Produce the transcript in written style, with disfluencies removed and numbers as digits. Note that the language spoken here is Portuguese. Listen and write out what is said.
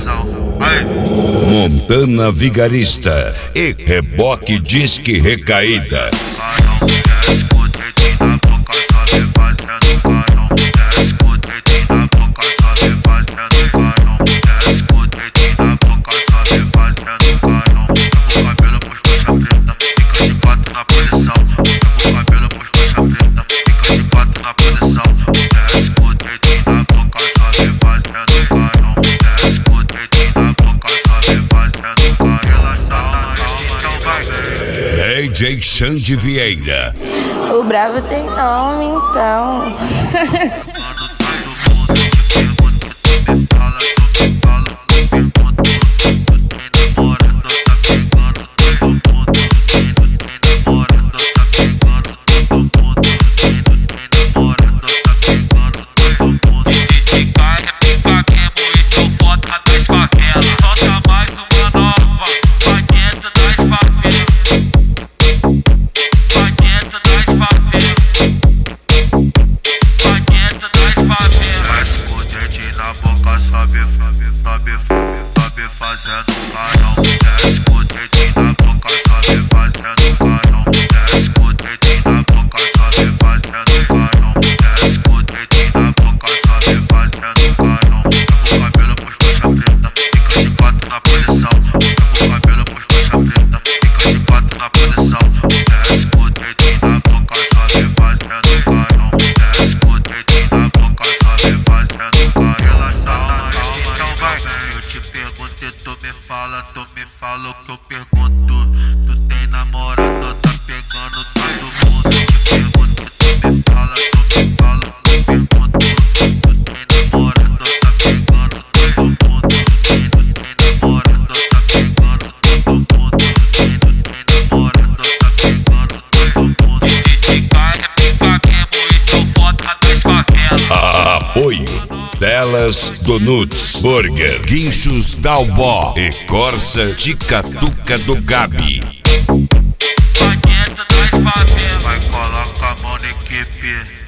pressão. Aí. Montana Vigarista e Reboque Disque Recaída. DJ Xande Vieira. O bravo tem nome, então. Sobe fazendo carão. Desce com o dedinho na boca, sobe fazendo carão. Desce com o dedinho na boca, sobe fazendo carão. Desce com o dedinho na boca, sobe fazendo carão. Pega o cabelo pros faixa preta, fica de quatro na posição. Pega o cabelo pros faixa preta, fica de quatro na posição. Desce com o dedinho na boca, sobe fazendo carão. Desce com o dedinho na boca, sobe fazendo carão. Eu te pergunto e tu me fala o que eu pergunto. Tu tem namorado, tá pegando todo mundo. Eu te pergunto e tu me fala o que eu pergunto. Tu tem namorado, tá pegando todo mundo. Tu tem namorado, tá pegando todo mundo. Tu tem namorado, tá pegando todo mundo. De carne, picaquemo e sou foda das favelas. Apoio Delas Donuts, Burger, Guinchos Dalbó e Corsa Ticatuca do Gabi. Banheta das favelas. Vai, coloca a mão na equipe.